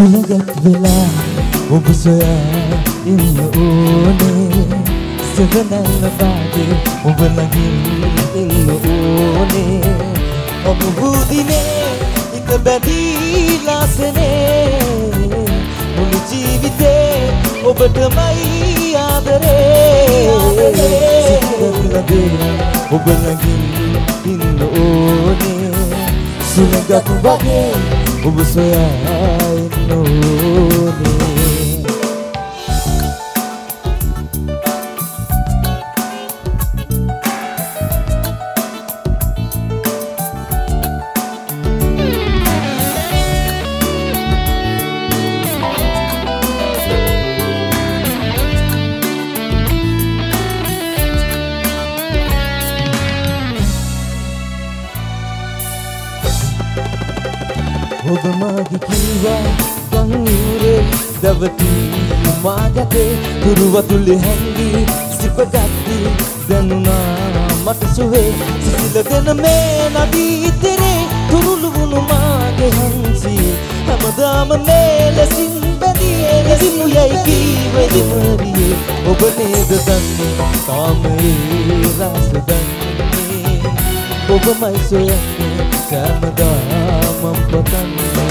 සුළඟක් වෙලා ඔබ සොයා ඉන්න ඕනේ සෙවනල්ල බාගේ ඔබ ළඟින් ඉන්න ඕනේ ඔබ වුදිනේ හිත බැඳීලා සෙනේ මුළු ජීවිතේ ඔබටමයි ආදරේ ඔබ ළඟින් ඉන්න ඕනේ සුළඟක් වගේ ඔබ සොයා ඉන්න ඕනේ ඔබ මාගේ කිව්වා ගංගුරේ දවතිී මාගතේ තුරුවතුලේ හැංගී සිපගත්ති දැනුණා මට සුවේ සිසිලගෙන මේ නදී ඉතරේ තුරුළු වුණු මාගේ හංසී හැමදාම මේ ලෙසින් බැඳියේ ලෙසින් යයි කීවේ මරියේ ඔබ නේද දන්නේ කාමයේ රස දන්නේ ඔබමයි සොයන්නේ සෑමදාම පතන්නේ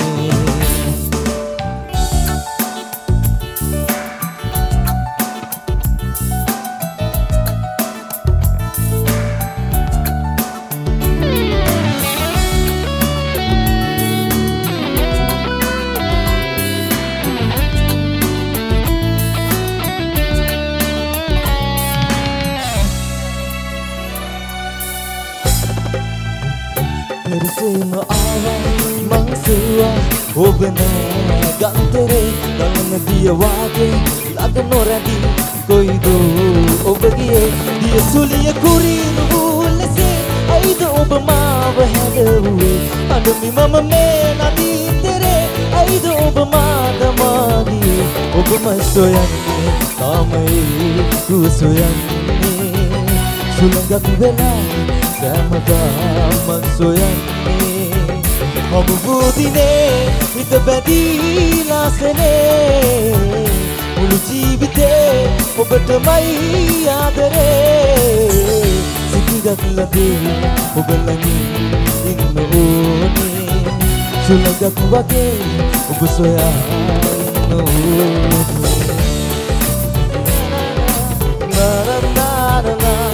පෙරසේම ආවා මං සෙව්වා ඔබ නෑ ගන්තරේ ගලන දිය වාගේ ළඟ නොරැඳී කොයිද ඔබ ගියේ දිය සුලිය කුරිරු වූ ලෙසේ ඇයිද ඔබ මාව හැඬවුවේ අඬමි මම මේ නදී ඉතරේ ඇයිද ඔබ මාද මාගියේ ඔබමයි සොයන්නේ තාමයි දුව සොයන්නේ සුළඟක් වෙලා සෑමදාම සොයන්නේ ඔබ වුදිනේ හිත බැඳීලා සෙනේ මුළු ජීවිතේ ඔබටමයි ආදරේ සිතිගත් ලදේ ඔබ ළඟින් ඉන්න ඕනේ සුළඟක් වගේ ඔබ සොයා ඉන්න ඕනේ